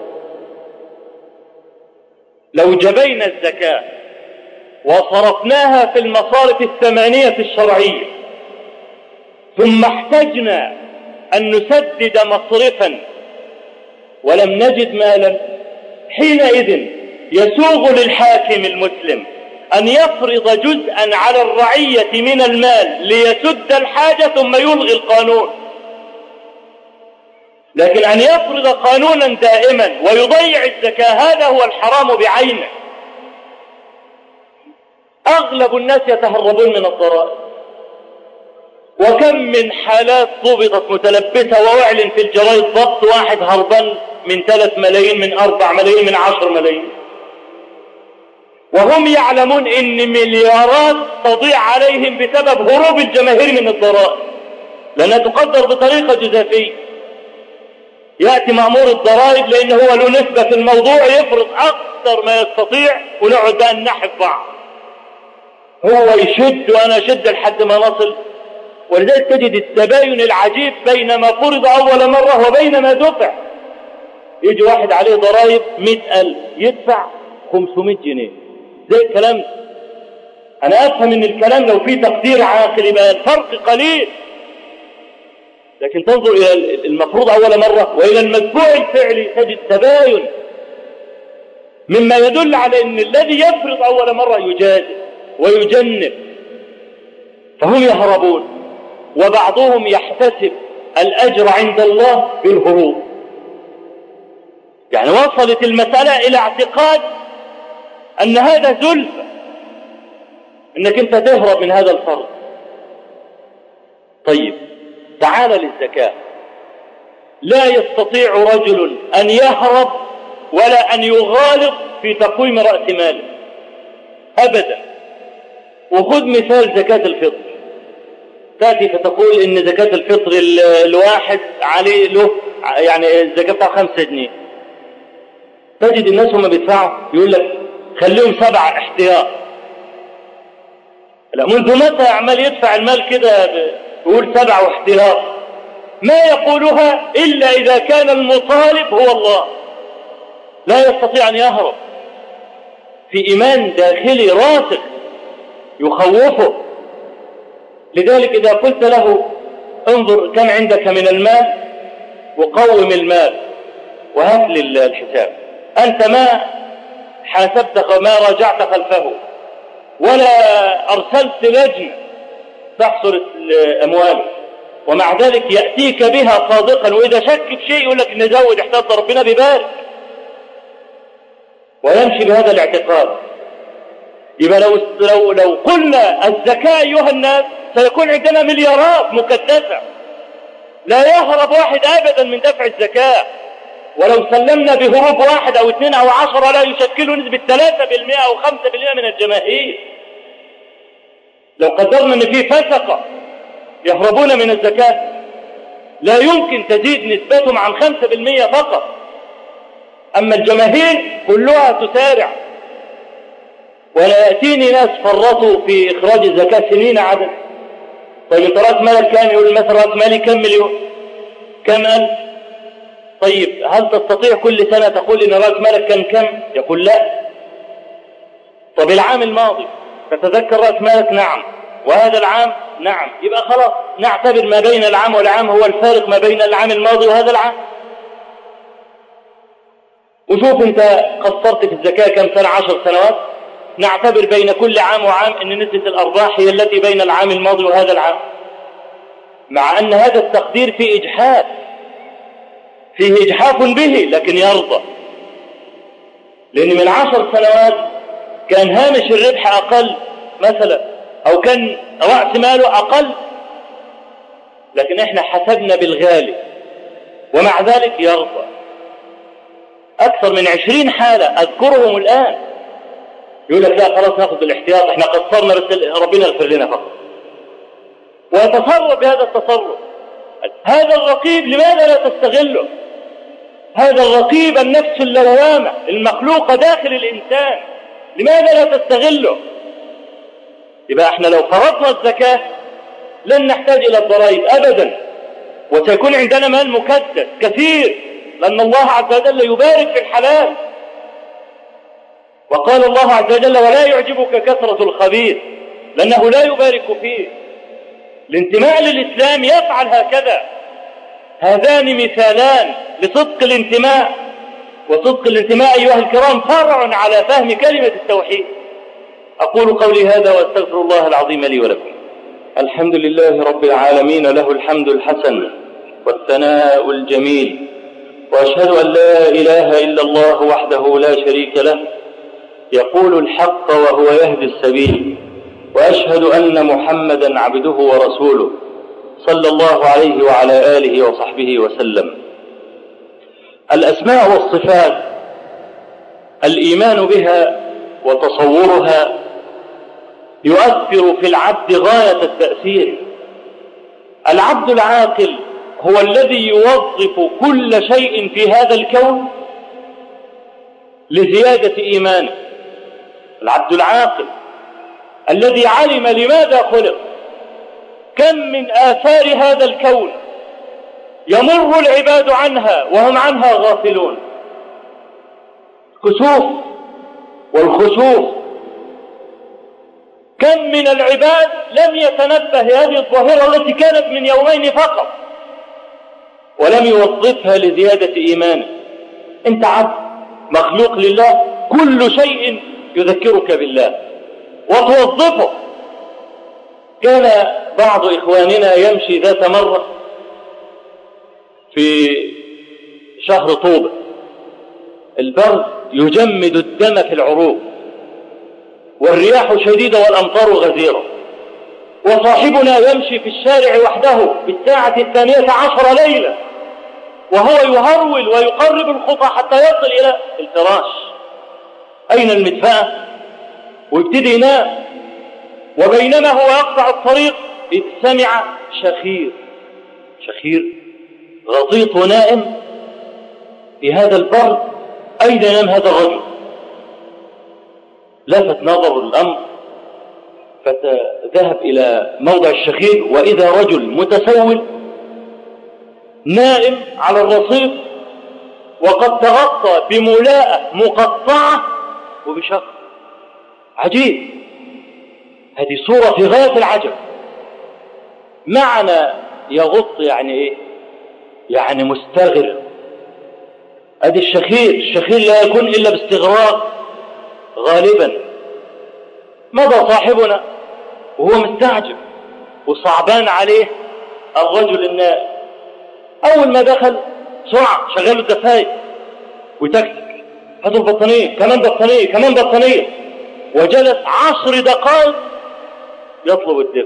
[SPEAKER 3] لو جبينا الزكاة وصرفناها في المصارف الثمانية الشرعية ثم احتجنا أن نسدد مصرفا ولم نجد مالا، حينئذ يسوغ للحاكم المسلم أن يفرض جزءا على الرعية من المال ليسد الحاجة ثم يلغي القانون. لكن أن يفرض قانونا دائما ويضيع الزكاة هذا هو الحرام بعينه. أغلب الناس يتهربون من الضرائب، وكم من حالات ضبطت متلبسة وأعلن في الجرائد ضبط واحد هربان من 3 ملايين، من 4 ملايين، من 10 ملايين، وهم يعلمون ان مليارات تضيع عليهم بسبب هروب الجماهير من الضرائب، لأنها تقدر بطريقة جزافية. يأتي مأمور الضرائب لأنه هو له نسبة في الموضوع يفرض أكثر ما يستطيع، ونقعد بقى ننحف بعض، هو يشد وأنا أشد لحد ما نصل. ولذلك تجد التباين العجيب بين ما فرض أول مرة وبين ما دفع. يجي واحد عليه ضرائب 100,000 يدفع 500 جنيه، زي الكلام ده. أنا أفهم إن الكلام لو فيه تقدير عاقل يبقى الفرق قليل، لكن تنظر إلى المفروض أول مرة وإلى المتبوع الفعلي تجد تباين، مما يدل على أن الذي يفرض أول مرة يجازي ويجنب، فهم يهربون، وبعضهم يحتسب الأجر عند الله بالهروب. يعني وصلت المسألة إلى اعتقاد أن هذا زلفة، أنك أنت تهرب من هذا الفرض. طيب تعال للزكاة. لا يستطيع رجل أن يهرب ولا أن يغالط في تقويم رأس ماله أبدا. وخذ مثال زكاة الفطر، تأتي فتقول إن زكاة الفطر الواحد عليه له يعني الزكاة بتاع 5 جنيه، تجد الناس هم بيدفعوا يقول لك خليهم 7 احتياط. لا، منذ متى عمال يدفع المال كده يقول 7 احتياط؟ ما يقولها إلا إذا كان المطالب هو الله، لا يستطيع أن يهرب، في إيمان داخلي راسخ يخوفه. لذلك إذا قلت له انظر كم عندك من المال وقوم المال وهات لي الحساب، أنت ما حاسبت ما راجعت خلفه ولا أرسلت لجنة تحصر الأموال، ومع ذلك يأتيك بها صادقا، وإذا شك في شيء يقول لك نزود احتاط ربنا ببارك، ويمشي بهذا الاعتقاد. يبقى لو قلنا الزكاة أيها الناس سيكون عندنا مليارات مكدسة، لا يهرب واحد أبدا من دفع الزكاة. ولو سلمنا بهروب 1 أو 2 أو 10 لا يشكلوا نسبة 3% أو 5% من الجماهير. لو قدرنا أن في فسقة يهربون من الزكاة لا يمكن تزيد نسبتهم عن 5% فقط، أما الجماهير كلها تسارع. ولا يأتيني ناس فرطوا في إخراج الزكاة سنين عدد. طيب انت رأس مالك كام؟ يقول مثلا رأس مالي كم مليون، كم ألف. طيب هل تستطيع كل سنة تقول إن رأس مالك كان كم؟ يقول لا. طب العام الماضي تتذكر رأس مالك؟ نعم. وهذا العام؟ نعم. يبقى خلاص نعتبر ما بين العام والعام هو الفارق ما بين العام الماضي وهذا العام. وشوف انت قصرت في الزكاة كم سنة؟ 10 سنوات. نعتبر بين كل عام وعام ان نسبة الأرباح هي التي بين العام الماضي وهذا العام، مع أن هذا التقدير فيه إجحاف، فيه إجحاف به، لكن يرضى. لأن من 10 سنوات كان هامش الربح أقل مثلا، أو كان رأس ماله أقل، لكن احنا حسبنا بالغالي، ومع ذلك يرضى. أكثر من 20 حالة أذكرهم الآن. يقول لك لا خلاص ناخذ الاحتياط، احنا قصرنا بس ربنا يغفر لنا فقط، ويتصرف بهذا التصرف. هذا الرقيب لماذا لا تستغله؟ هذا الرقيب النفس اللوامة المخلوقة داخل الإنسان، لماذا لا تستغله؟ يبقى احنا لو فرضنا الزكاة لن نحتاج إلى الضرائب أبدا، وسيكون عندنا مال مكدس كثير، لأن الله عز وجل يبارك في الحلال. وقال الله عز وجل ولا يعجبك كثرة الخبيث، لأنه لا يبارك فيه. الانتماء للإسلام يفعل هكذا. هذان مثالان لصدق الانتماء، وصدق الانتماء أيها الكرام فرع على فهم كلمة التوحيد. أقول قولي هذا وأستغفر الله العظيم لي ولكم. الحمد لله رب العالمين، له الحمد الحسن والثناء الجميل، وأشهد أن لا إله إلا الله وحده لا شريك له، يقول الحق وهو يهدي السبيل، وأشهد أن محمدا عبده ورسوله صلى الله عليه وعلى آله وصحبه وسلم. الأسماء والصفات الإيمان بها وتصورها يؤثر في العبد غاية التأثير. العبد العاقل هو الذي يوظف كل شيء في هذا الكون لزيادة إيمانه. العبد العاقل الذي علم لماذا خلق. كم من آثار هذا الكون يمر العباد عنها وهم عنها غافلون. كسوف والخسوف، كم من العباد لم يتنبه هذه الظاهرة التي كانت من يومين فقط ولم يوظفها لزيادة إيمانه. أنت عبد مخلوق لله، كل شيء يذكرك بالله وتوظفه. كان بعض إخواننا يمشي ذات مرة في شهر طوبة، البرد يجمد الدم في العروق، والرياح شديدة والأمطار غزيرة، وصاحبنا يمشي في الشارع وحده في الساعة 12 ليلة، وهو يهرول ويقرب الخطى حتى يصل إلى الفراش. أين المدفأة؟ ويبتدي ينام. وبينما هو يقطع الطريق إذ سمع شخير غطيط ونائم في هذا البرد. أين ينام هذا الرجل؟ لفت نظر الأمر فذهب إلى موضع الشخير، وإذا رجل متسول نائم على الرصيف وقد تغطى بملاءة مقطعة وبشق. عجيب، هذه صورة في غاية العجب. معنى يغط يعني إيه؟ يعني مستغرق. هذه الشخير لا يكون إلا باستغراق غالبا. مضى صاحبنا وهو مستعجب وصعبان عليه الرجل النائم. أول ما دخل سرعة شغل الدفاية وتكتك، هذا البطانية كمان بطانية، وجلس 10 دقائق يطلب الدفء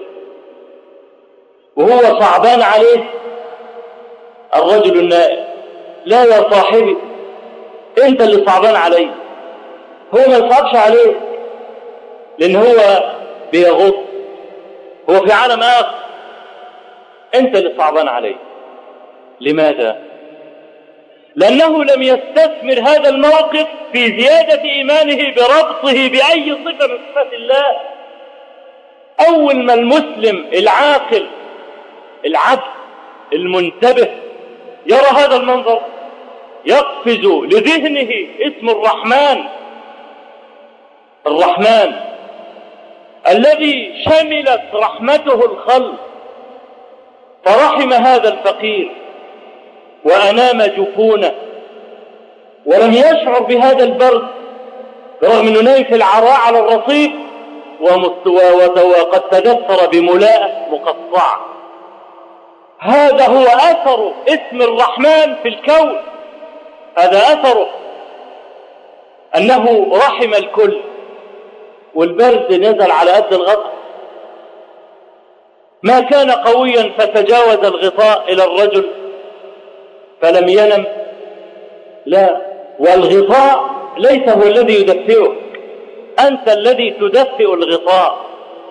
[SPEAKER 3] وهو صعبان عليه الرجل النائم. لا يا صاحبي، انت اللي صعبان عليه، هو ما يصعبش عليه، لان هو بيغط، هو في عالم آخر، انت اللي صعبان عليه. لماذا؟ لأنه لم يستثمر هذا الموقف في زيادة إيمانه بربطه بأي صفة من صفات الله. أول ما المسلم العاقل العبد المنتبه يرى هذا المنظر يقفز لذهنه اسم الرحمن، الرحمن الذي شملت رحمته الخلق، فرحم هذا الفقير وأنام جفونه ولم يشعر بهذا البرد برغم أنه نايم في العراء على الرصيف وقد تدثر بملاءة مقطعة. هذا هو أثر اسم الرحمن في الكون، هذا أثره أنه رحم الكل. والبرد نزل على قد الغطاء، ما كان قويا فتجاوز الغطاء إلى الرجل فلم ينم، لا، والغطاء ليس هو الذي يدفئه، أنت الذي تدفئ الغطاء.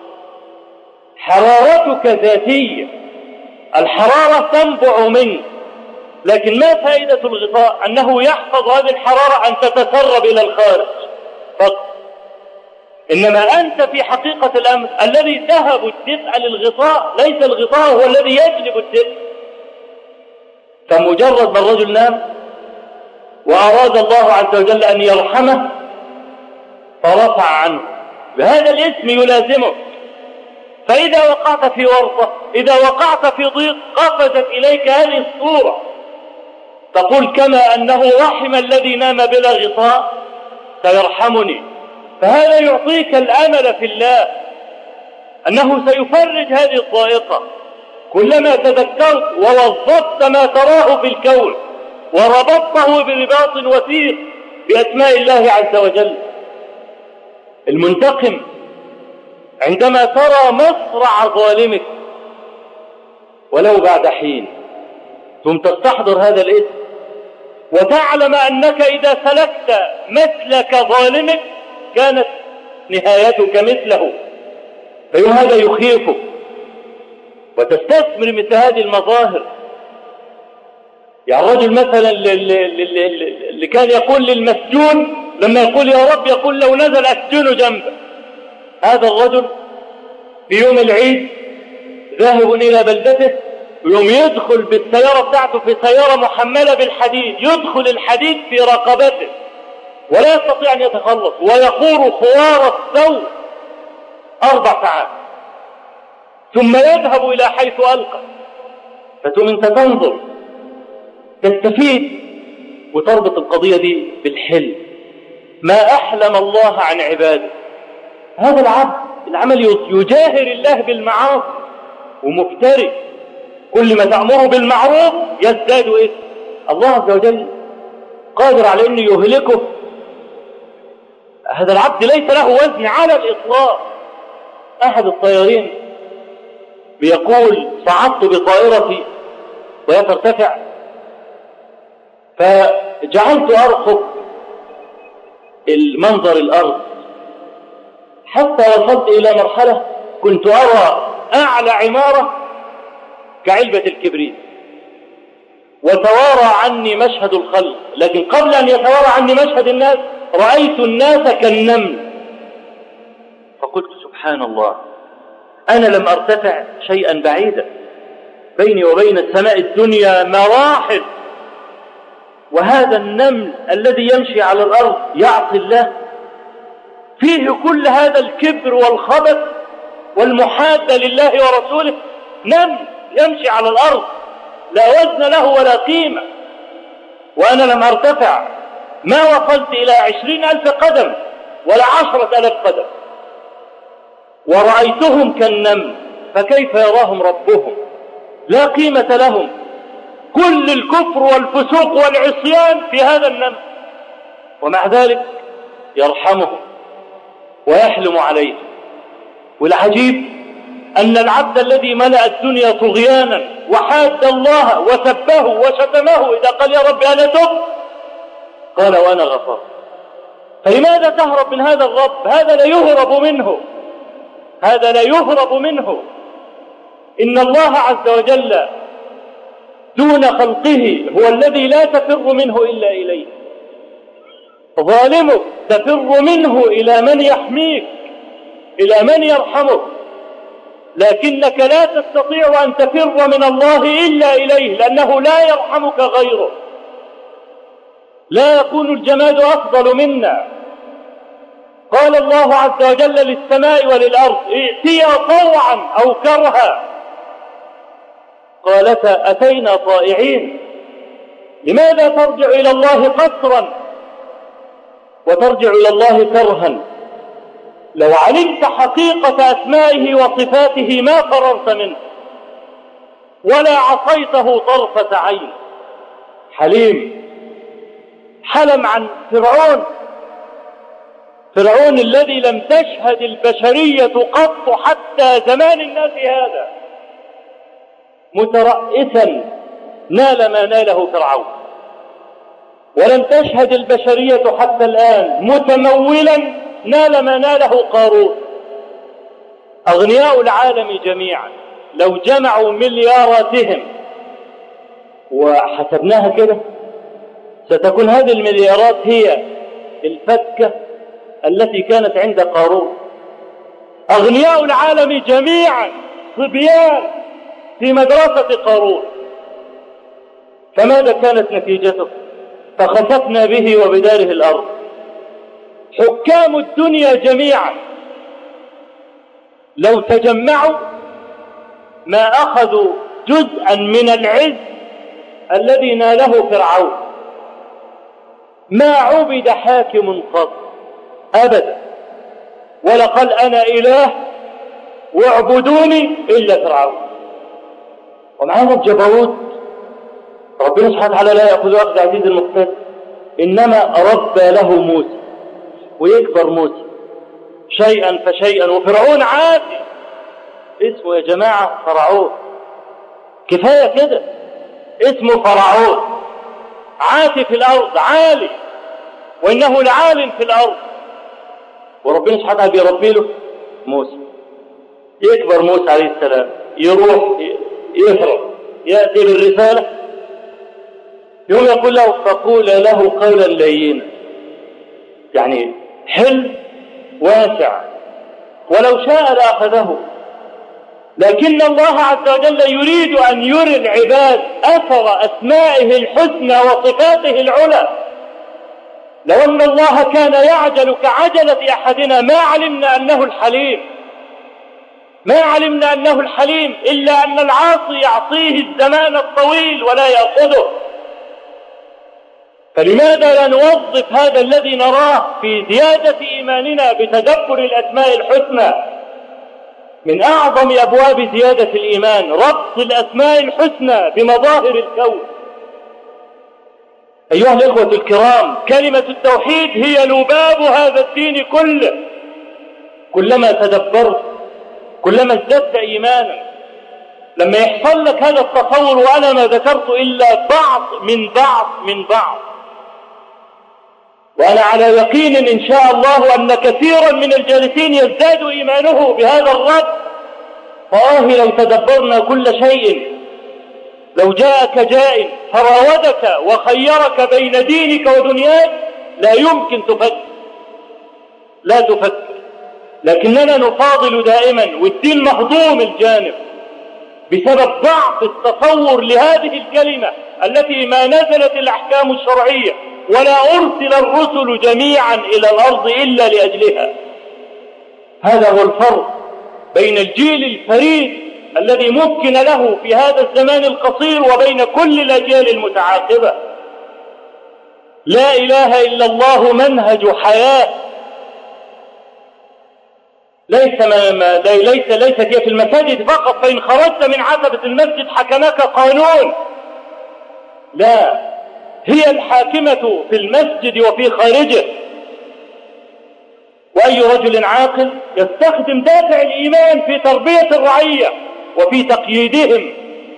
[SPEAKER 3] حرارتك ذاتية، الحرارة تنبع منك، لكن ما فائدة الغطاء؟ أنه يحفظ هذه الحرارة أن تتسرب إلى الخارج فقط. إنما أنت في حقيقة الأمر الذي ذهب الدفء للغطاء، ليس الغطاء هو الذي يجلب الدفء. فمجرد ما الرجل نام وأراد الله عز وجل أن يرحمه فرفع عنه، بهذا الاسم يلازمه. فإذا وقعت في ورطة، إذا وقعت في ضيق، قفزت إليك هذه الصورة، تقول كما أنه رحم الذي نام بلا غطاء سيرحمني. فهذا يعطيك الأمل في الله أنه سيفرج هذه الضائقة. كلما تذكرت ووظفت ما تراه في الكون وربطته برباط وثيق بأسماء الله عز وجل. المنتقم عندما ترى مصرع ظالمك ولو بعد حين ثم تستحضر هذا الاسم وتعلم أنك إذا سلكت مثلك ظالمك كانت نهايتك مثله، فهذا يخيفك وتستثمر مثل هذه المظاهر. يعني الرجل مثلا اللي كان يقول للمسجون لما يقول يا رب يقول لو نزل أسجن جنبه، هذا الرجل في يوم العيد ذاهب إلى بلدته، ويوم يدخل بالسيارة بتاعته في سيارة محملة بالحديد، يدخل الحديد في رقبته ولا يستطيع أن يتخلص، ويخور خوار الثوب 4 ساعات ثم يذهب إلى حيث ألقى. فتم أنت تنظر تستفيد وتربط القضية دي بالحلم. ما أحلم الله عن عباده. هذا العبد العمل يجاهر الله بالمعاصي ومفتري، كل ما تأمره بالمعروف يزداد إثم. الله عز وجل قادر على أنه يهلكه. هذا العبد ليس له وزن على الإطلاق. أحد الطيارين بيقول صعدت بطائرتي وهي ترتفع، فجعلت أرقب المنظر الأرض حتى وصلت إلى مرحلة كنت أرى أعلى عمارة كعلبة الكبريت وتوارى عني مشهد الخلق، لكن قبل أن يتوارى عني مشهد الناس رأيت الناس كالنمل. فقلت سبحان الله، أنا لم أرتفع شيئا بعيدا، بيني وبين السماء الدنيا مراحل، وهذا النمل الذي يمشي على الأرض يعصي الله، فيه كل هذا الكبر والخبث والمحادة لله ورسوله. نمل يمشي على الأرض لا وزن له ولا قيمة، وأنا لم أرتفع، ما وصلت إلى 20,000 قدم ولا 10,000 قدم، ورأيتهم كالنمل، فكيف يراهم ربهم؟ لا قيمة لهم، كل الكفر والفسوق والعصيان في هذا النمل، ومع ذلك يرحمهم ويحلم عليهم. والعجيب أن العبد الذي ملأ الدنيا طغيانا وحاد الله وسبه وشتمه إذا قال يا رب أنا تبت قال وأنا غفرت. فلماذا تهرب من هذا الرب؟ هذا لا يهرب منه، هذا لا يهرب منه. إن الله عز وجل دون خلقه هو الذي لا تفر منه إلا إليه. ظالمك تفر منه إلى من يحميك، إلى من يرحمك، لكنك لا تستطيع أن تفر من الله إلا إليه، لأنه لا يرحمك غيره. لا يكون الجماد أفضل منا. قال الله عز وجل للسماء وللأرض ائتيا طوعا أو كرها، قالتا أتينا طائعين. لماذا ترجع إلى الله قسرا وترجع إلى الله كرها؟ لو علمت حقيقة أسمائه وصفاته ما فررت منه ولا عصيته طرفة عين. حليم، حلم عن فرعون الذي لم تشهد البشرية قط حتى زمان الناس هذا، مترأسا نال ما ناله فرعون، ولم تشهد البشرية حتى الآن متمولا نال ما ناله قارون. أغنياء العالم جميعا لو جمعوا ملياراتهم وحسبناها كده ستكون هذه المليارات هي الفكة التي كانت عند قارون. أغنياء العالم جميعا صبيان في مدرسة قارون، فماذا كانت نتيجته؟ فخسفنا به وبداره الأرض. حكام الدنيا جميعا لو تجمعوا ما أخذوا جزءا من العز الذي ناله فرعون. ما عبد حاكم قط أبدا ولا قال أنا إله واعبدوني إلا فرعون. ومع هذا الجبروت ربنا سبحانه وتعالى لا يأخذ أخذ عزيز المقتدر، إنما ربى له موسى ويكبر موسى شيئا فشيئا. وفرعون عادي اسمه يا جماعة فرعون، كفاية كده اسمه فرعون، عاتي في الأرض عالي وإنه لعال في الأرض. وربنا سبحانه وتعالى بيربي له موسى، يكبر موسى عليه السلام، يروح يهرب يأتي بالرسالة، يوم يقول له فقول له قولا لينا، يعني حلم واسع ولو شاء لأخذه. لكن الله عز وجل يريد أن يري العباد أثر أسمائه الحسنى وصفاته العلى. لو أن الله كان يعجل كعجلة أحدنا ما علمنا أنه الحليم، ما علمنا أنه الحليم، إلا أن العاصي يعصيه الزمان الطويل ولا يأخذه. فلماذا لا نوظف هذا الذي نراه في زيادة إيماننا بتدبر الأسماء الحسنى؟ من أعظم أبواب زيادة الإيمان ربط الأسماء الحسنى بمظاهر الكون. أيها الإخوة الكرام، كلمة التوحيد هي لباب هذا الدين كله. كلما تدبرت كلما ازددت إيمانا. لما يحصل لك هذا التصور، وأنا ما ذكرت إلا بعض من بعض، وأنا على يقين إن شاء الله أن كثيرا من الجالسين يزداد إيمانه بهذا الرب. لو تدبرنا كل شيء، لو جاءك جائع فراودك وخيرك بين دينك ودنياك لا يمكن لا تفكر، لكننا نفاضل دائما والدين مهضوم الجانب بسبب ضعف التصور لهذه الكلمة التي ما نزلت الأحكام الشرعية ولا أرسل الرسل جميعا إلى الأرض إلا لأجلها. هذا هو الفرق بين الجيل الفريد الذي ممكن له في هذا الزمان القصير وبين كل الأجيال المتعاقبة. لا إله إلا الله منهج حياة، ليست هي في المساجد فقط، فإن خرجت من عتبة المسجد حكمك قانون. لا، هي الحاكمة في المسجد وفي خارجه. وأي رجل عاقل يستخدم دافع الإيمان في تربية الرعية وفي تقييدهم.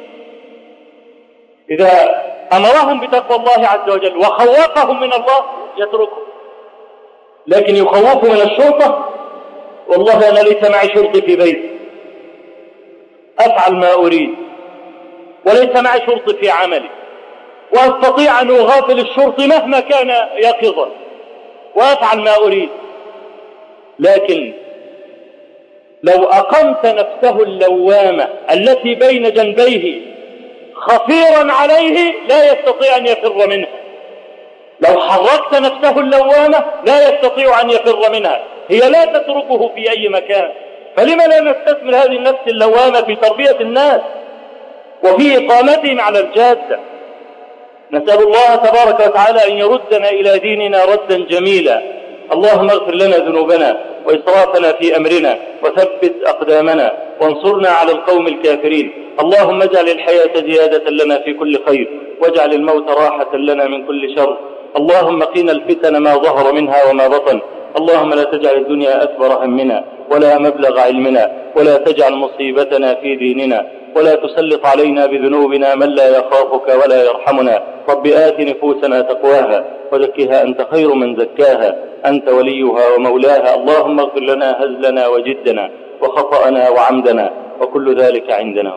[SPEAKER 3] إذا أمرهم بتقوى الله عز وجل وخوفهم من الله يتركهم، لكن يخوفوا من الشرطة، والله أنا ليس معي شرطي في بيتي أفعل ما أريد، وليس معي شرطي في عملي، وأستطيع أن أغافل الشرطي مهما كان يقظا وأفعل ما أريد. لكن لو أقمت نفسه اللوامة التي بين جنبيه خفيرا عليه لا يستطيع أن يفر منها. لو حركت نفسه اللوامة لا يستطيع أن يفر منها، هي لا تتركه في أي مكان. فلما لا نستثمر هذه النفس اللوامة في تربية الناس وفي إقامتهم على الجادة؟ نسأل الله تبارك وتعالى أن يردنا إلى ديننا ردا جميلا. اللهم اغفر لنا ذنوبنا وإسرافنا في أمرنا وثبت أقدامنا وانصرنا على القوم الكافرين. اللهم اجعل الحياة زيادة لنا في كل خير واجعل الموت راحة لنا من كل شر. اللهم قنا الفتن ما ظهر منها وما بطن. اللهم لا تجعل الدنيا أكبر همنا ولا مبلغ علمنا ولا تجعل مصيبتنا في ديننا ولا تسلط علينا بذنوبنا من لا يخافك ولا يرحمنا. رب آت نفوسنا تقواها وزكها أنت خير من زكاها أنت وليها ومولاها. اللهم اغفر لنا هزلنا وجدنا وخطأنا وعمدنا وكل ذلك عندنا.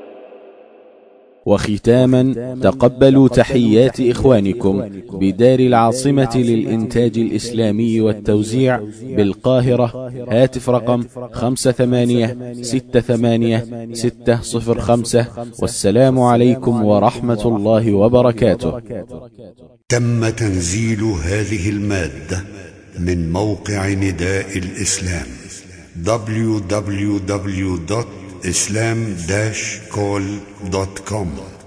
[SPEAKER 2] وختاما تقبلوا تحيات إخوانكم بدار العاصمة للإنتاج الإسلامي والتوزيع بالقاهرة. هاتف رقم 58680605. والسلام عليكم ورحمة الله وبركاته.
[SPEAKER 4] تم تنزيل هذه المادة من موقع نداء الإسلام www.islam-call.com